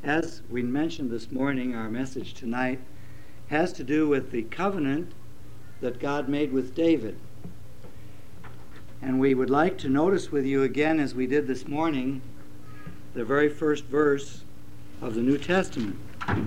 As we mentioned this morning, our message tonight has to do with the covenant that God made with David. And we would like to notice with you again, as we did this morning, the very first verse of the New Testament,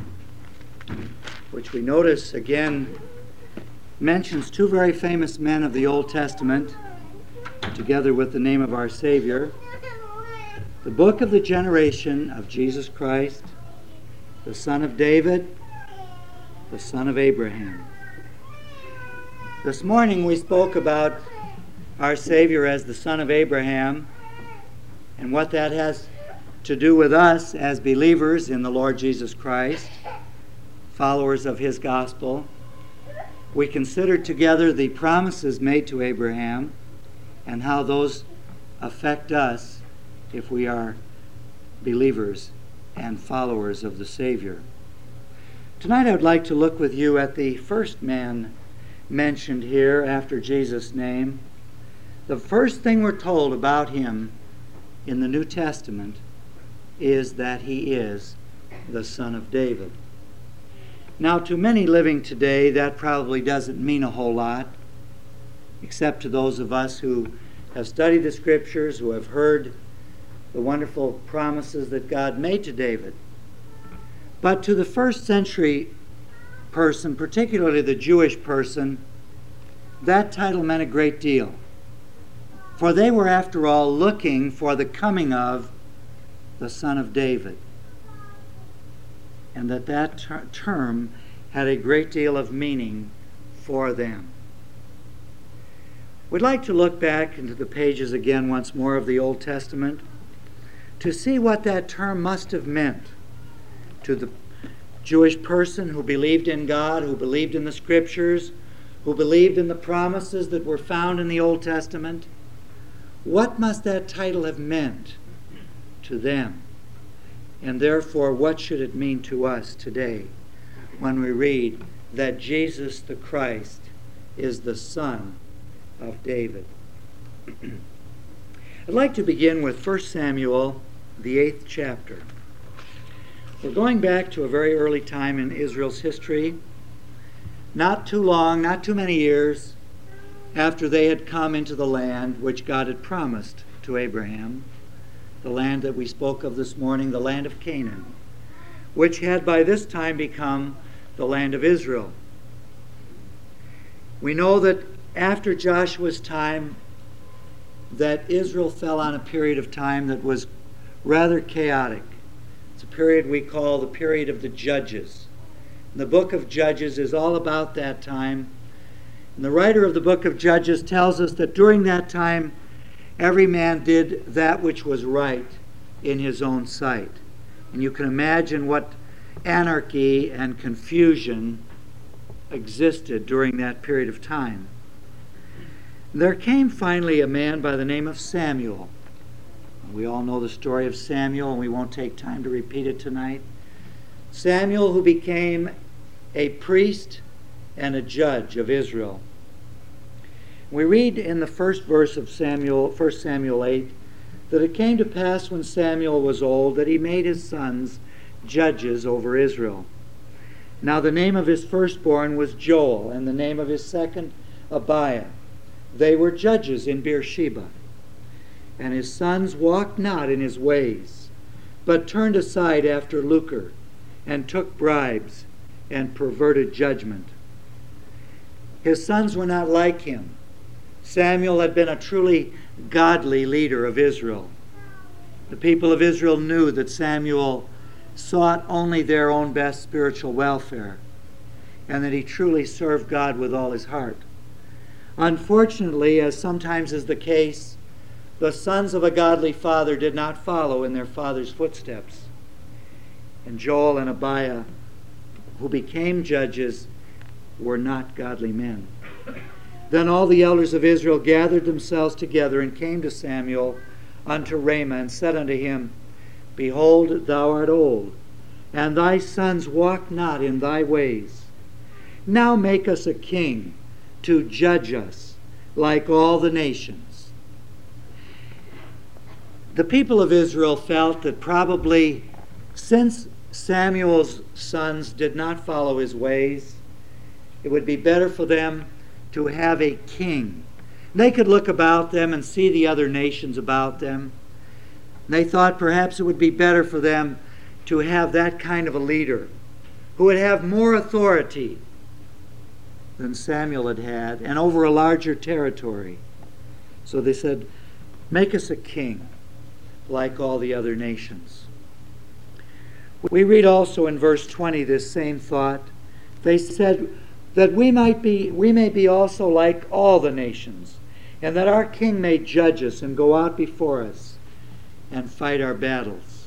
which we notice again mentions two very famous men of the Old Testament, together with the name of our Savior. The book of the generation of Jesus Christ, the son of David, the son of Abraham. This morning we spoke about our Savior as the son of Abraham and what that has to do with us as believers in the Lord Jesus Christ, followers of His gospel. We considered together the promises made to Abraham and how those affect us if we are believers and followers of the Savior. Tonight I would like to look with you at the first man mentioned here after Jesus' name. The first thing we're told about him in the New Testament is that he is the son of David. Now, to many living today, that probably doesn't mean a whole lot, except to those of us who have studied the Scriptures, who have heard the wonderful promises that God made to David. But to the first century person, particularly the Jewish person, that title meant a great deal. For they were, after all, looking for the coming of the Son of David. And that term had a great deal of meaning for them. We'd like to look back into the pages again once more of the Old Testament to see what that term must have meant to the Jewish person who believed in God, who believed in the Scriptures, who believed in the promises that were found in the Old Testament. What must that title have meant to them? And therefore, what should it mean to us today when we read that Jesus the Christ is the Son of David? I'd like to begin with 1 Samuel, the 8th chapter. We're going back to a very early time in Israel's history, not too long, not too many years after they had come into the land which God had promised to Abraham, the land that we spoke of this morning, the land of Canaan, which had by this time become the land of Israel. We know that after Joshua's time, that Israel fell on a period of time that was rather chaotic. It's a period we call the period of the Judges. The book of Judges is all about that time. And the writer of the book of Judges tells us that during that time, every man did that which was right in his own sight. And you can imagine what anarchy and confusion existed during that period of time. There came finally a man by the name of Samuel. We all know the story of Samuel, and we won't take time to repeat it tonight. Samuel, who became a priest and a judge of Israel. We read in the first verse of 1 Samuel 8, that it came to pass when Samuel was old that he made his sons judges over Israel. Now the name of his firstborn was Joel, and the name of his second Abiah. They were judges in Beersheba. And his sons walked not in his ways, but turned aside after lucre, and took bribes, and perverted judgment. His sons were not like him. Samuel had been a truly godly leader of Israel. The people of Israel knew that Samuel sought only their own best spiritual welfare, and that he truly served God with all his heart. Unfortunately, as sometimes is the case, the sons of a godly father did not follow in their father's footsteps. And Joel and Abiah, who became judges, were not godly men. Then all the elders of Israel gathered themselves together and came to Samuel unto Ramah and said unto him, Behold, thou art old, and thy sons walk not in thy ways. Now make us a king to judge us like all the nations. The people of Israel felt that probably since Samuel's sons did not follow his ways, it would be better for them to have a king. They could look about them and see the other nations about them. They thought perhaps it would be better for them to have that kind of a leader who would have more authority than Samuel had had and over a larger territory. So they said, make us a king like all the other nations. We read also in verse 20 this same thought. They said that we may be also like all the nations, and that our king may judge us and go out before us and fight our battles.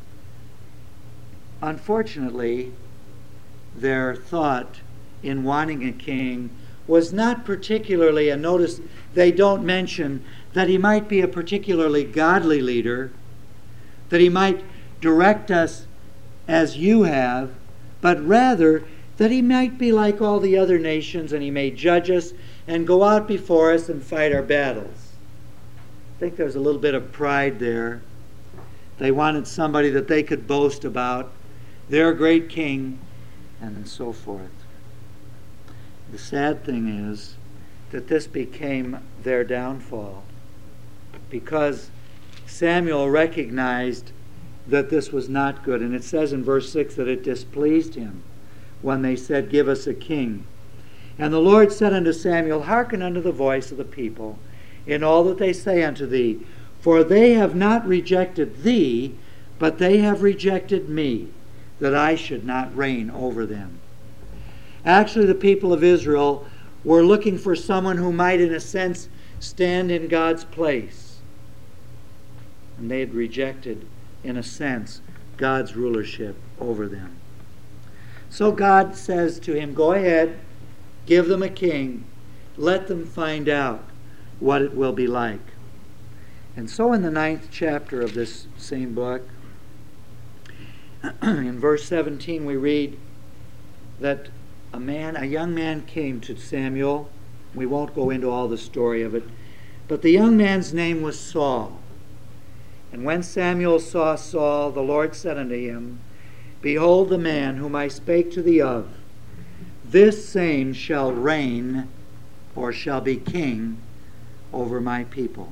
Unfortunately, their thought in wanting a king was not particularly, and notice they don't mention that he might be a particularly godly leader, that he might direct us as you have, but rather that he might be like all the other nations and he may judge us and go out before us and fight our battles. I think there's a little bit of pride there. They wanted somebody that they could boast about, their great king, and so forth. The sad thing is that this became their downfall, because Samuel recognized that this was not good. And it says in verse 6 that it displeased him when they said, give us a king. And the Lord said unto Samuel, hearken unto the voice of the people in all that they say unto thee, for they have not rejected thee, but they have rejected me, that I should not reign over them. Actually, the people of Israel were looking for someone who might, in a sense, stand in God's place. And they had rejected, in a sense, God's rulership over them. So God says to him, go ahead, give them a king, let them find out what it will be like. And so in the 9th chapter of this same book, in verse 17 we read that a young man came to Samuel. We won't go into all the story of it, but the young man's name was Saul. And when Samuel saw Saul, the Lord said unto him, behold the man whom I spake to thee of, this same shall reign, or shall be king, over my people.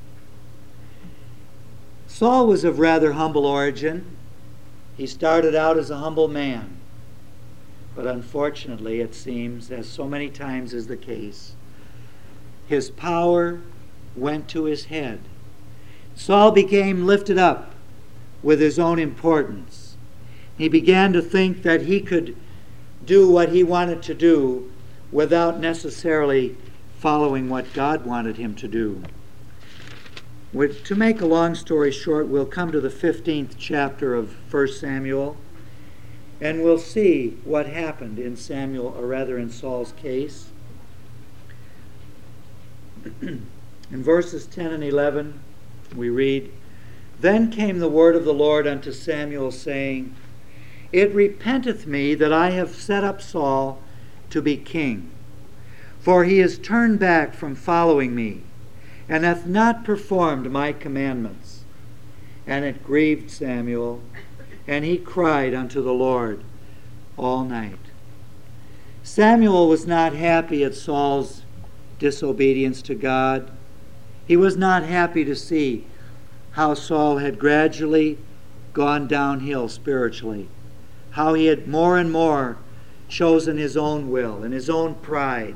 Saul was of rather humble origin. He started out as a humble man. But unfortunately, it seems, as so many times is the case, his power went to his head. Saul became lifted up with his own importance. He began to think that he could do what he wanted to do without necessarily following what God wanted him to do. To make a long story short, we'll come to the 15th chapter of 1 Samuel, and we'll see what happened in Saul's case. In verses 10 and 11, we read, then came the word of the Lord unto Samuel, saying, it repenteth me that I have set up Saul to be king, for he is turned back from following me, and hath not performed my commandments. And it grieved Samuel, and he cried unto the Lord all night. Samuel was not happy at Saul's disobedience to God. He was not happy to see how Saul had gradually gone downhill spiritually, how he had more and more chosen his own will and his own pride.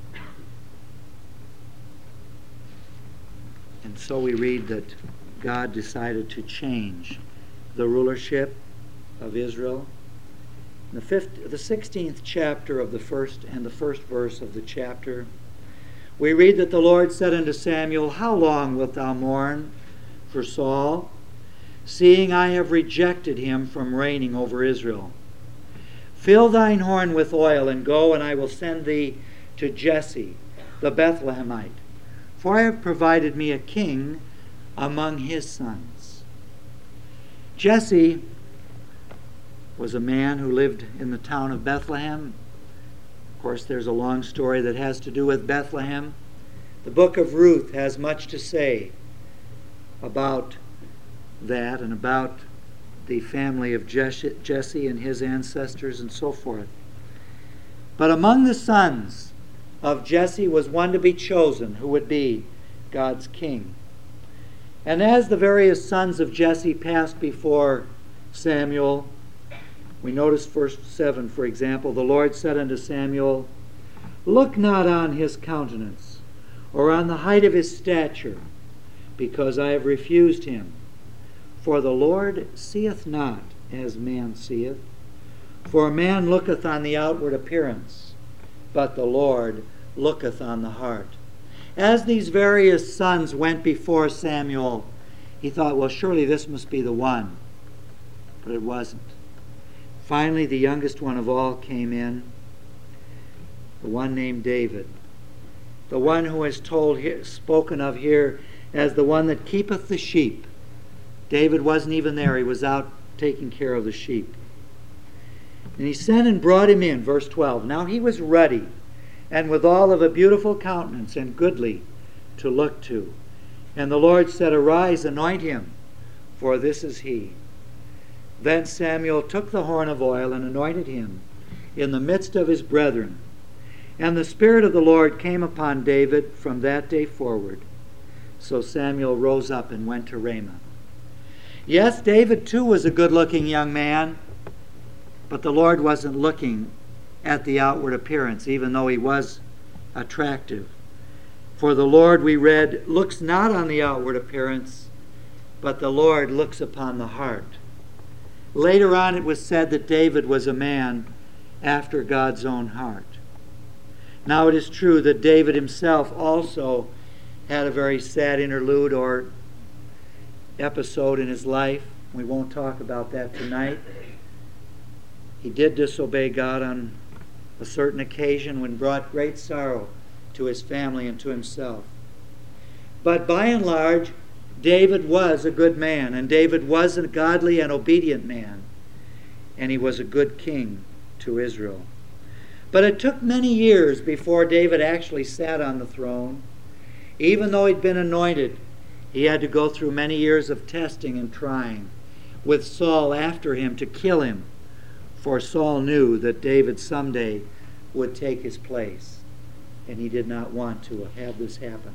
And so we read that God decided to change the rulership of Israel. In the 16th chapter of the first verse of the chapter, we read that the Lord said unto Samuel, how long wilt thou mourn for Saul, seeing I have rejected him from reigning over Israel? Fill thine horn with oil, and go, and I will send thee to Jesse the Bethlehemite, for I have provided me a king among his sons. Jesse was a man who lived in the town of Bethlehem. Of course, there's a long story that has to do with Bethlehem. The book of Ruth has much to say about that and about the family of Jesse and his ancestors and so forth. But among the sons of Jesse was one to be chosen who would be God's king. And as the various sons of Jesse passed before Samuel, we notice verse 7, for example, the Lord said unto Samuel, Look not on his countenance, or on the height of his stature, because I have refused him. For the Lord seeth not as man seeth. For man looketh on the outward appearance, but the Lord looketh on the heart. As these various sons went before Samuel, he thought, well, surely this must be the one. But it wasn't. Finally, the youngest one of all came in, the one named David, the one who is spoken of here as the one that keepeth the sheep. David wasn't even there. He was out taking care of the sheep. And he sent and brought him in, verse 12. Now he was ruddy, and withal of a beautiful countenance, and goodly to look to. And the Lord said, Arise, anoint him, for this is he. Then Samuel took the horn of oil and anointed him in the midst of his brethren. And the Spirit of the Lord came upon David from that day forward. So Samuel rose up and went to Ramah. Yes, David too was a good-looking young man, but the Lord wasn't looking at the outward appearance, even though he was attractive. For the Lord, we read, looks not on the outward appearance, but the Lord looks upon the heart. Later on it was said that David was a man after God's own heart. Now it is true that David himself also had a very sad interlude or episode in his life. We won't talk about that tonight. He did disobey God on a certain occasion when brought great sorrow to his family and to himself. But by and large, David was a good man, and David was a godly and obedient man, and he was a good king to Israel. But it took many years before David actually sat on the throne. Even though he'd been anointed, he had to go through many years of testing and trying, with Saul after him to kill him, for Saul knew that David someday would take his place, and he did not want to have this happen.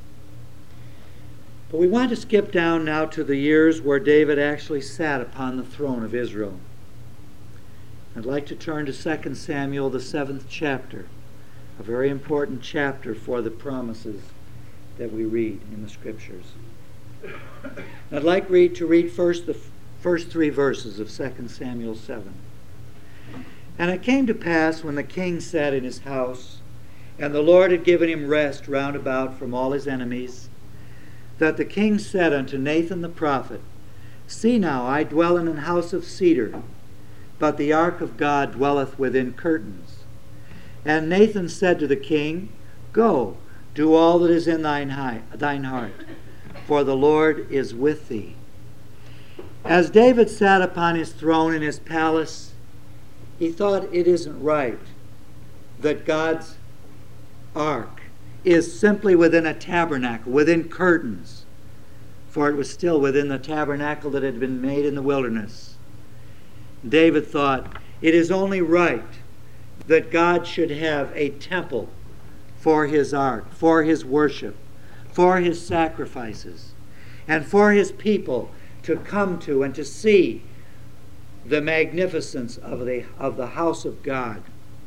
But we want to skip down now to the years where David actually sat upon the throne of Israel. I'd like to turn to 2 Samuel, the 7th chapter, a very important chapter for the promises that we read in the Scriptures. I'd like to read first the first 3 verses of 2 Samuel 7. And it came to pass when the king sat in his house, and the Lord had given him rest round about from all his enemies, that the king said unto Nathan the prophet, See now, I dwell in an house of cedar, but the ark of God dwelleth within curtains. And Nathan said to the king, Go, do all that is in thine heart, for the Lord is with thee. As David sat upon his throne in his palace, he thought it isn't right that God's ark is simply within a tabernacle, within curtains, for it was still within the tabernacle that had been made in the wilderness. David thought, it is only right that God should have a temple for his ark, for his worship, for his sacrifices, and for his people to come to and to see the magnificence of the house of God.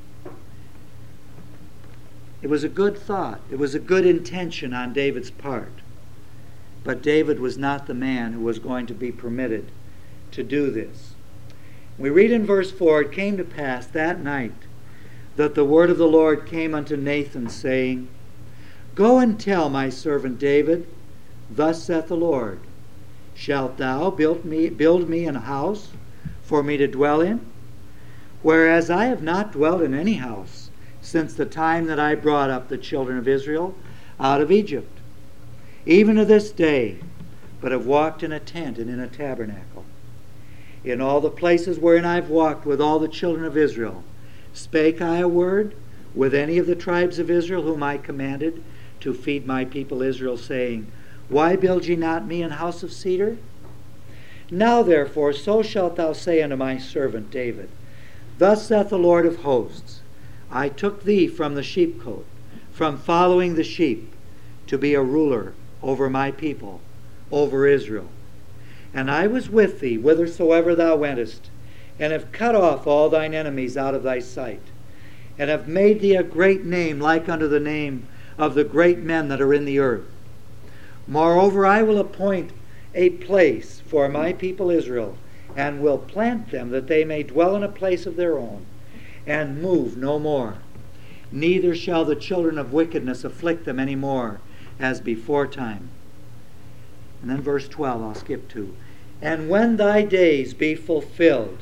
It was a good thought. It was a good intention on David's part. But David was not the man who was going to be permitted to do this. We read in verse 4, It came to pass that night that the word of the Lord came unto Nathan, saying, Go and tell my servant David, Thus saith the Lord, Shalt thou build me an house for me to dwell in? Whereas I have not dwelt in any house since the time that I brought up the children of Israel out of Egypt, even to this day, but have walked in a tent and in a tabernacle. In all the places wherein I have walked with all the children of Israel, spake I a word with any of the tribes of Israel whom I commanded to feed my people Israel, saying, Why build ye not me an house of cedar? Now therefore, so shalt thou say unto my servant David, Thus saith the Lord of hosts, I took thee from the sheepcote, from following the sheep, to be a ruler over my people, over Israel. And I was with thee whithersoever thou wentest, and have cut off all thine enemies out of thy sight, and have made thee a great name like unto the name of the great men that are in the earth. Moreover, I will appoint a place for my people Israel, and will plant them that they may dwell in a place of their own, and move no more. Neither shall the children of wickedness afflict them any more, as before time. And then verse 12, I'll skip to. And when thy days be fulfilled,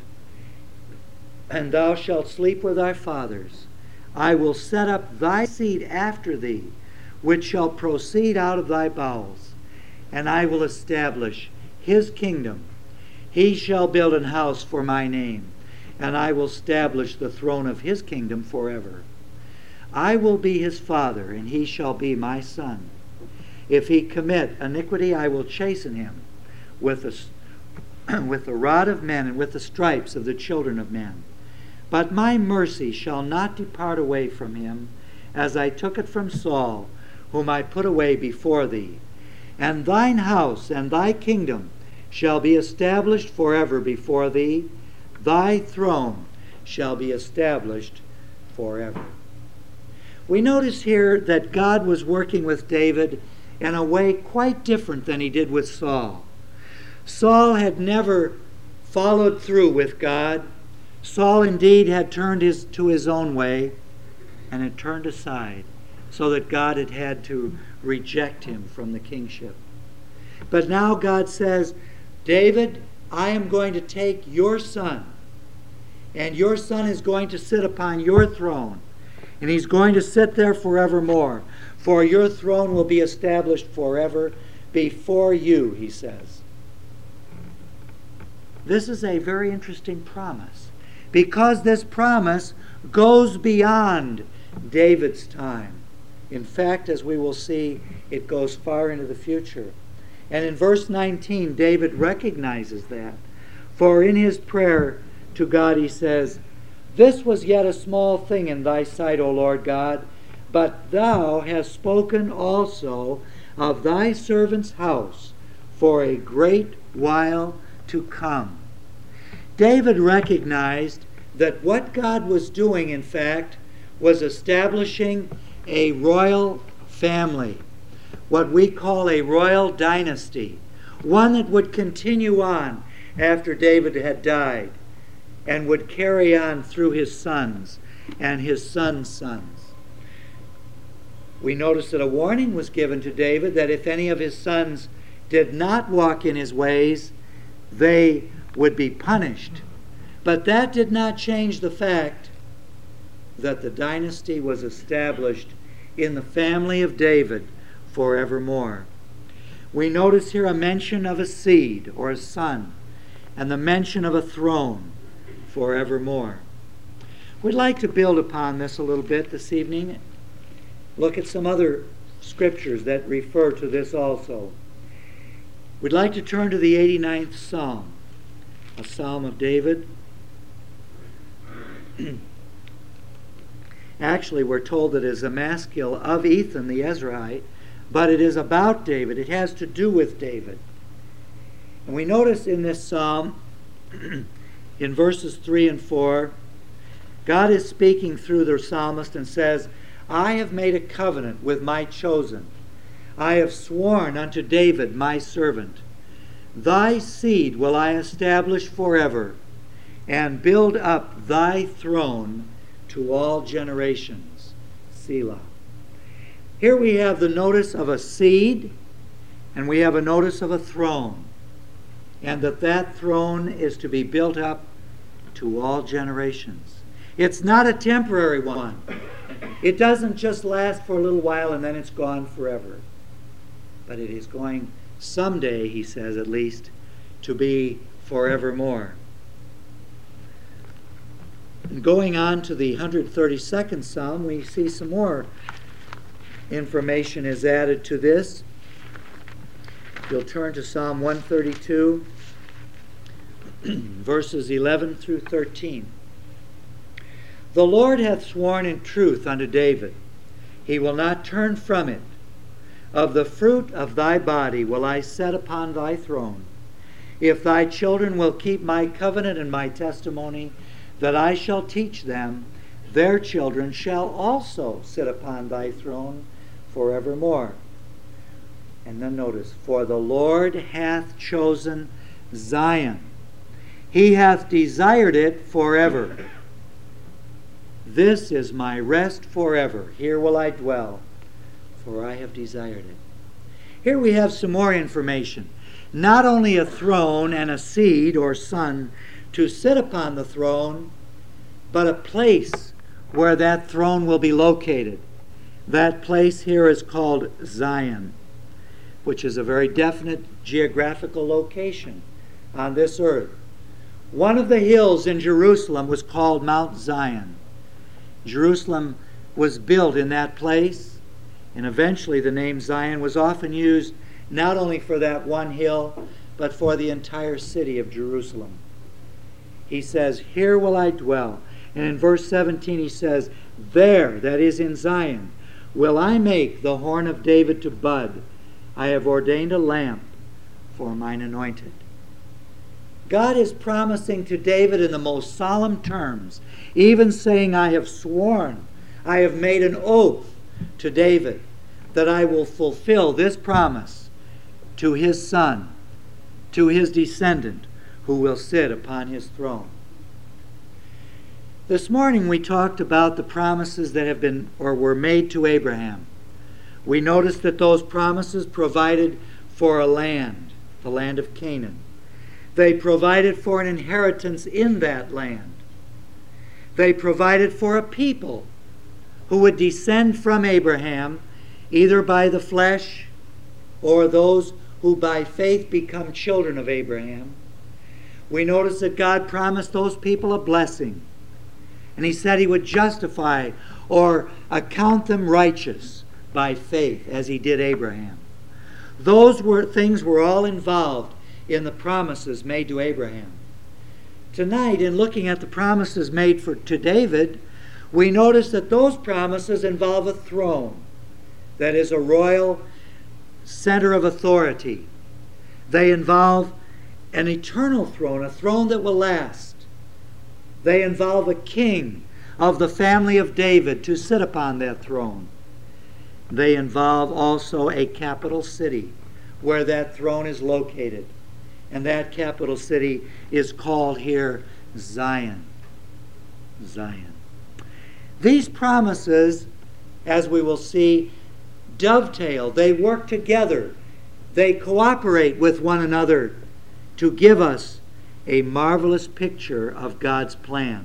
and thou shalt sleep with thy fathers, I will set up thy seed after thee, which shall proceed out of thy bowels, and I will establish his kingdom. He shall build an house for my name, and I will establish the throne of his kingdom forever. I will be his father, and he shall be my son. If he commit iniquity, I will chasten him with the rod of men and with the stripes of the children of men. But my mercy shall not depart away from him, as I took it from Saul, whom I put away before thee. And thine house and thy kingdom shall be established forever before thee. Thy throne shall be established forever. We notice here that God was working with David in a way quite different than he did with Saul. Saul had never followed through with God. Saul indeed had turned to his own way and had turned aside, so that God had had to reject him from the kingship. But now God says, David, I am going to take your son, and your son is going to sit upon your throne, and he's going to sit there forevermore, for your throne will be established forever before you, he says. This is a very interesting promise, because this promise goes beyond David's time. In fact, as we will see, it goes far into the future. And in verse 19, David recognizes that. For in his prayer to God he says, This was yet a small thing in thy sight, O Lord God, but thou hast spoken also of thy servant's house for a great while to come. David recognized that what God was doing, in fact, was establishing a royal family, what we call a royal dynasty, one that would continue on after David had died and would carry on through his sons and his sons' sons. We notice that a warning was given to David that if any of his sons did not walk in his ways, they would be punished. But that did not change the fact that the dynasty was established in the family of David forevermore. We notice here a mention of a seed or a son, and the mention of a throne forevermore. We'd like to build upon this a little bit this evening. Look at some other scriptures that refer to this also. We'd like to turn to the 89th Psalm, a psalm of David. Actually, we're told that it is a maskil of Ethan the Ezrahite, but it is about David. It has to do with David. And we notice in this psalm, in verses 3 and 4, God is speaking through the psalmist and says, I have made a covenant with my chosen. I have sworn unto David my servant. Thy seed will I establish forever, and build up thy throne to all generations. Selah. Here we have the notice of a seed, and we have a notice of a throne, and that throne is to be built up to all generations. It's not a temporary one. It doesn't just last for a little while and then it's gone forever. But it is going someday, he says at least, to be forevermore. And going on to the 132nd Psalm, we see some more information is added to this. You'll turn to Psalm 132. verses 11 through 13. The Lord hath sworn in truth unto David, he will not turn from it. Of the fruit of thy body will I set upon thy throne. If thy children will keep my covenant and my testimony that I shall teach them, their children shall also sit upon thy throne forevermore. And then notice, for the Lord hath chosen Zion. He hath desired it forever. This is my rest forever. Here will I dwell, for I have desired it. Here we have some more information. Not only a throne and a seed or son to sit upon the throne, but a place where that throne will be located. That place here is called Zion, which is a very definite geographical location on this earth. One of the hills in Jerusalem was called Mount Zion. Jerusalem was built in that place, and eventually the name Zion was often used not only for that one hill, but for the entire city of Jerusalem. He says, here will I dwell. And in verse 17 he says, there, that is in Zion, will I make the horn of David to bud. I have ordained a lamp for mine anointed. God is promising to David in the most solemn terms, even saying, I have sworn, I have made an oath to David that I will fulfill this promise to his son, to his descendant, who will sit upon his throne. This morning we talked about the promises that have been or were made to Abraham. We noticed that those promises provided for a land, the land of Canaan. They provided for an inheritance in that land. They provided for a people who would descend from Abraham, either by the flesh or those who by faith become children of Abraham. We notice that God promised those people a blessing. And he said he would justify or account them righteous by faith, as he did Abraham. Those things were all involved in the promises made to Abraham. Tonight, in looking at the promises made to David, we notice that those promises involve a throne that is a royal center of authority. They involve an eternal throne, a throne that will last. They involve a king of the family of David to sit upon that throne. They involve also a capital city where that throne is located. And that capital city is called here Zion. Zion. These promises, as we will see, dovetail. They work together. They cooperate with one another to give us a marvelous picture of God's plan.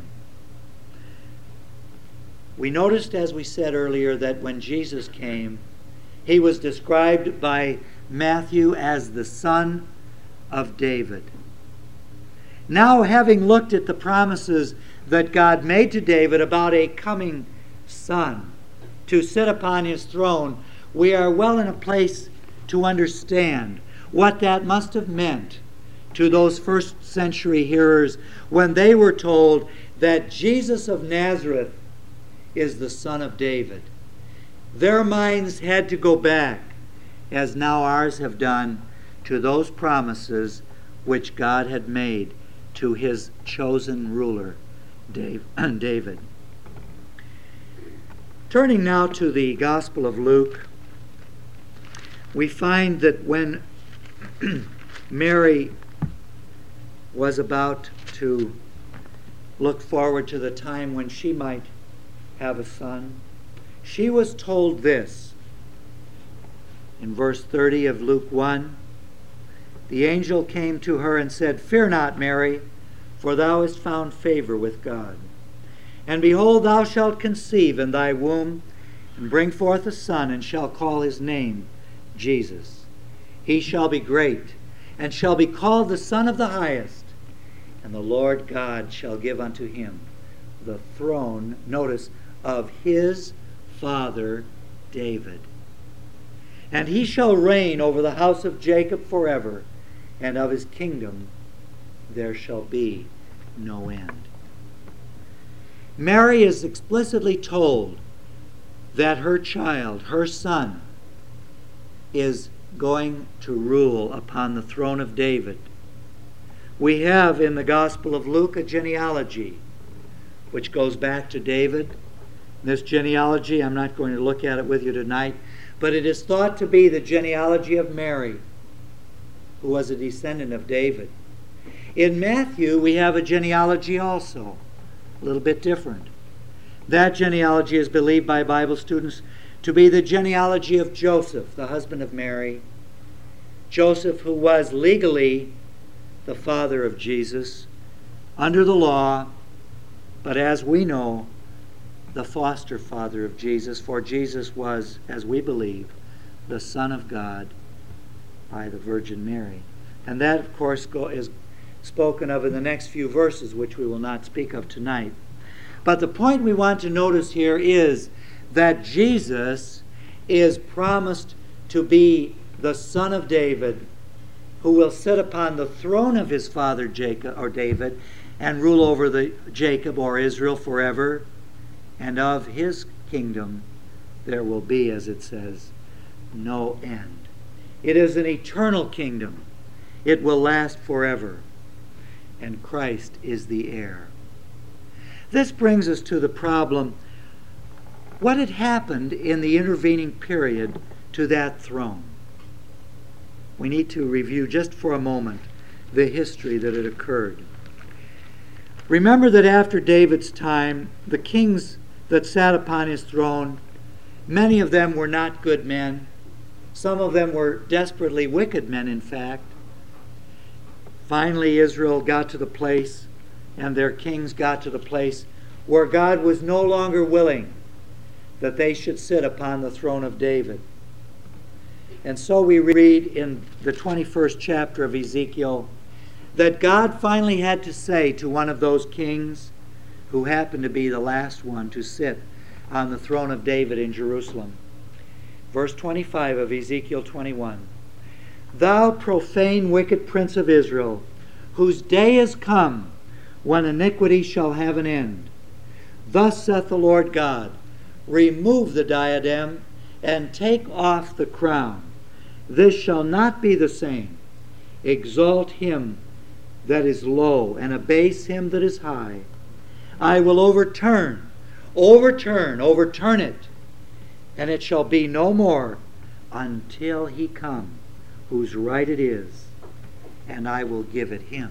We noticed, as we said earlier, that when Jesus came, he was described by Matthew as the Son of David. Now, having looked at the promises that God made to David about a coming son to sit upon his throne, we are well in a place to understand what that must have meant to those first century hearers when they were told that Jesus of Nazareth is the Son of David. Their minds had to go back, as now ours have done, to those promises which God had made to his chosen ruler, David. Turning now to the Gospel of Luke, we find that when Mary was about to look forward to the time when she might have a son, she was told this. In verse 30 of Luke 1, the angel came to her and said, Fear not, Mary, for thou hast found favor with God. And behold, thou shalt conceive in thy womb, and bring forth a son, and shall call his name Jesus. He shall be great, and shall be called the Son of the Highest. And the Lord God shall give unto him the throne, notice, of his father David. And he shall reign over the house of Jacob forever, and of his kingdom there shall be no end. Mary is explicitly told that her child, her son, is going to rule upon the throne of David. We have in the Gospel of Luke a genealogy which goes back to David. This genealogy, I'm not going to look at it with you tonight, but it is thought to be the genealogy of Mary, who was a descendant of David. In Matthew, we have a genealogy also, a little bit different. That genealogy is believed by Bible students to be the genealogy of Joseph, the husband of Mary. Joseph, who was legally the father of Jesus under the law, but as we know, the foster father of Jesus, for Jesus was, as we believe, the Son of God by the Virgin Mary. And that, of course, is spoken of in the next few verses, which we will not speak of tonight. But the point we want to notice here is that Jesus is promised to be the Son of David, who will sit upon the throne of his father Jacob or David and rule over the Jacob or Israel forever. And of his kingdom there will be, as it says, no end. It is an eternal kingdom. It will last forever. And Christ is the heir. This brings us to the problem, what had happened in the intervening period to that throne? We need to review just for a moment the history that had occurred. Remember that after David's time, the kings that sat upon his throne, many of them were not good men. Some of them were desperately wicked men, in fact. Finally, Israel got to the place, and their kings got to the place where God was no longer willing that they should sit upon the throne of David. And so we read in the 21st chapter of Ezekiel that God finally had to say to one of those kings, who happened to be the last one to sit on the throne of David in Jerusalem. Verse 25 of Ezekiel 21. Thou profane wicked prince of Israel, whose day is come when iniquity shall have an end. Thus saith the Lord God, remove the diadem and take off the crown. This shall not be the same. Exalt him that is low, and abase him that is high. I will overturn it, and it shall be no more until he come, whose right it is, and I will give it him.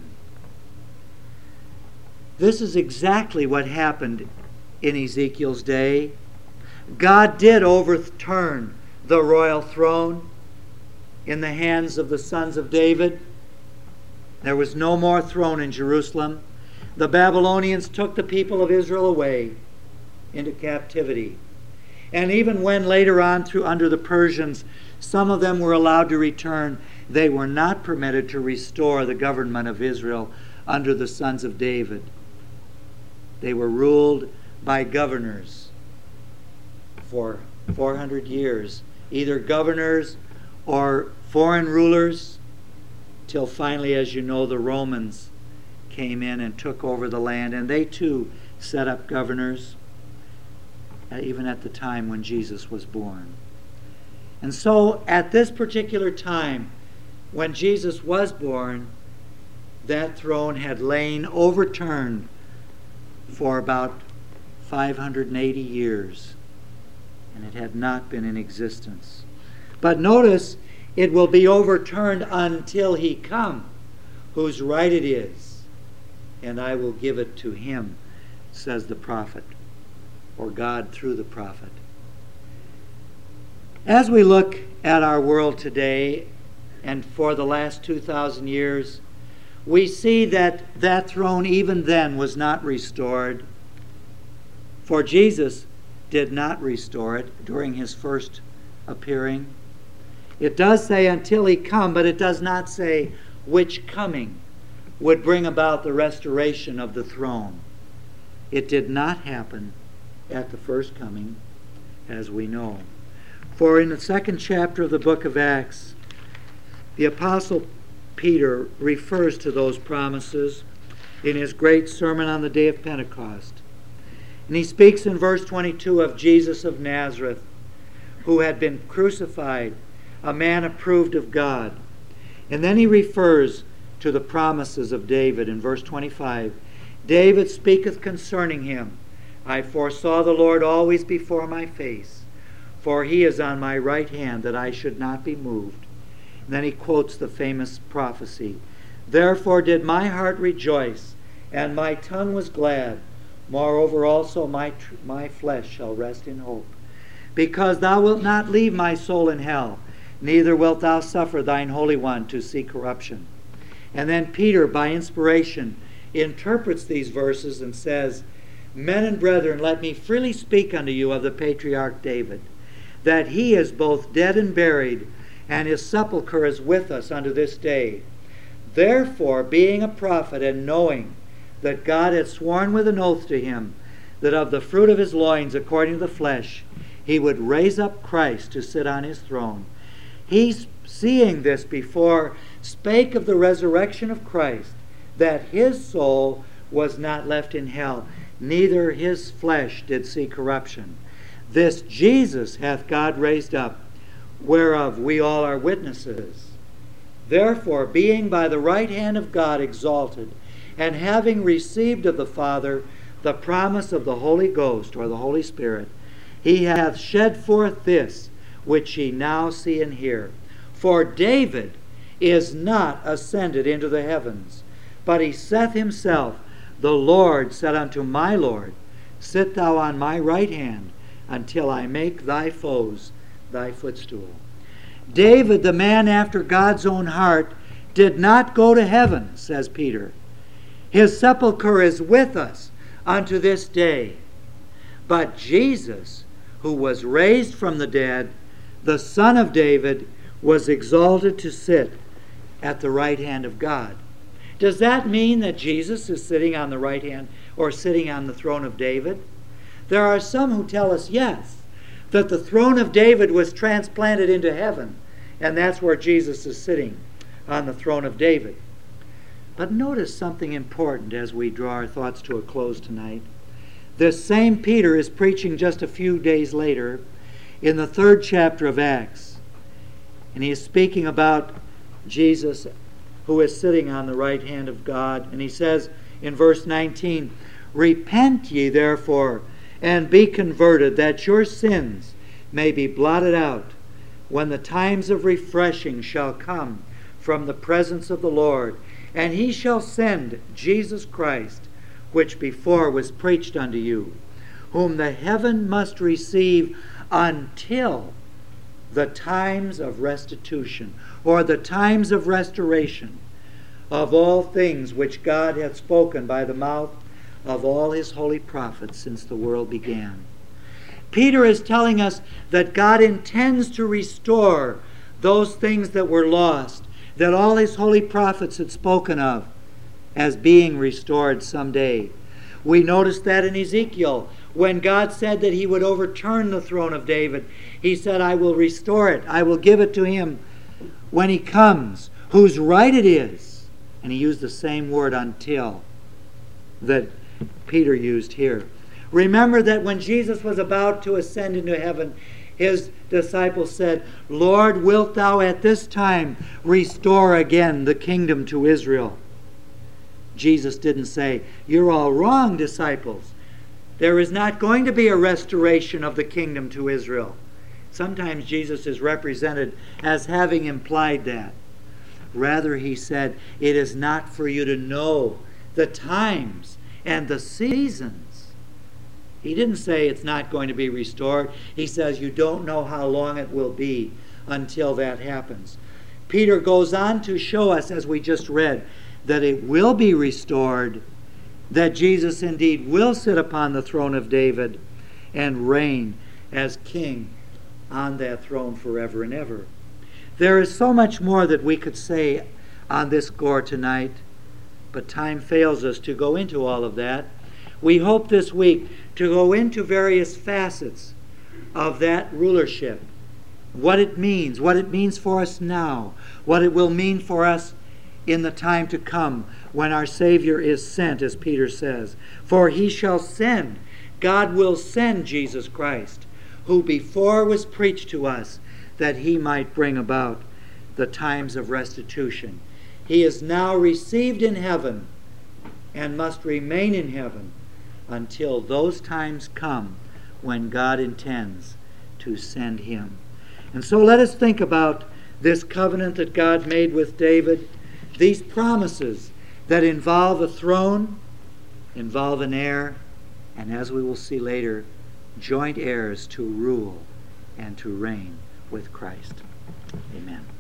This is exactly what happened in Ezekiel's day. God did overturn the royal throne in the hands of the sons of David. There was no more throne in Jerusalem. The Babylonians took the people of Israel away into captivity. And even when later on, under the Persians, some of them were allowed to return, they were not permitted to restore the government of Israel under the sons of David. They were ruled by governors for 400 years, either governors or foreign rulers, till finally, as you know, the Romans came in and took over the land, and they too set up governors, even at the time when Jesus was born. And so at this particular time, when Jesus was born, that throne had lain overturned for about 580 years, and it had not been in existence. But notice, it will be overturned until he come, whose right it is, and I will give it to him, says the prophet, or God through the prophet. As we look at our world today, and for the last 2,000 years, we see that that throne even then was not restored, for Jesus did not restore it during his first appearing. It does say until he come, but it does not say which coming would bring about the restoration of the throne. It did not happen at the first coming, as we know. For in the second chapter of the book of Acts, the Apostle Peter refers to those promises in his great sermon on the day of Pentecost. And he speaks in verse 22 of Jesus of Nazareth, who had been crucified, a man approved of God. And then he refers to the promises of David in verse 25. David speaketh concerning him, I foresaw the Lord always before my face, for he is on my right hand, that I should not be moved. And then he quotes the famous prophecy. Therefore did my heart rejoice, and my tongue was glad. Moreover also my flesh shall rest in hope. Because thou wilt not leave my soul in hell, neither wilt thou suffer thine Holy One to see corruption. And then Peter, by inspiration, interprets these verses and says, Men and brethren, let me freely speak unto you of the patriarch David, that he is both dead and buried, and his sepulchre is with us unto this day. Therefore, being a prophet, and knowing that God had sworn with an oath to him, that of the fruit of his loins, according to the flesh, he would raise up Christ to sit on his throne. He, seeing this before, spake of the resurrection of Christ, that his soul was not left in hell, neither his flesh did see corruption. This Jesus hath God raised up, whereof we all are witnesses. Therefore, being by the right hand of God exalted, and having received of the Father the promise of the Holy Ghost, or the Holy Spirit, he hath shed forth this, which ye now see and hear. For David is not ascended into the heavens, but he saith himself, The Lord said unto my Lord, Sit thou on my right hand, until I make thy foes thy footstool. David, the man after God's own heart, did not go to heaven, says Peter. His sepulchre is with us unto this day. But Jesus, who was raised from the dead, the Son of David, was exalted to sit at the right hand of God. Does that mean that Jesus is sitting on the right hand or sitting on the throne of David? There are some who tell us yes, that the throne of David was transplanted into heaven, and that's where Jesus is sitting, on the throne of David. But notice something important as we draw our thoughts to a close tonight. This same Peter is preaching just a few days later in the 3rd chapter of Acts. And he is speaking about Jesus, who is sitting on the right hand of God. And he says in verse 19, Repent ye therefore, and be converted, that your sins may be blotted out, when the times of refreshing shall come from the presence of the Lord. And he shall send Jesus Christ, which before was preached unto you, whom the heaven must receive until the times of restitution, or the times of restoration of all things which God hath spoken by the mouth of all his holy prophets since the world began. Peter is telling us that God intends to restore those things that were lost, that all his holy prophets had spoken of as being restored someday. We notice that in Ezekiel, when God said that he would overturn the throne of David, he said, I will restore it. I will give it to him when he comes, whose right it is. And he used the same word, until, that Peter used here. Remember that when Jesus was about to ascend into heaven, his disciples said, Lord, wilt thou at this time restore again the kingdom to Israel? Jesus didn't say, you're all wrong, disciples. There is not going to be a restoration of the kingdom to Israel. Sometimes Jesus is represented as having implied that. Rather, he said, it is not for you to know the times and the seasons. He didn't say it's not going to be restored. He says you don't know how long it will be until that happens. Peter goes on to show us, as we just read, that it will be restored, that Jesus indeed will sit upon the throne of David and reign as king on that throne forever and ever. There is so much more that we could say on this score tonight, but time fails us to go into all of that. We hope this week to go into various facets of that rulership, what it means for us now, what it will mean for us in the time to come when our Savior is sent, as Peter says. For he shall send, God will send Jesus Christ, who before was preached to us, that he might bring about the times of restitution. He is now received in heaven and must remain in heaven until those times come when God intends to send him. And so let us think about this covenant that God made with David, these promises that involve a throne, involve an heir, and as we will see later, joint heirs to rule and to reign with Christ. Amen.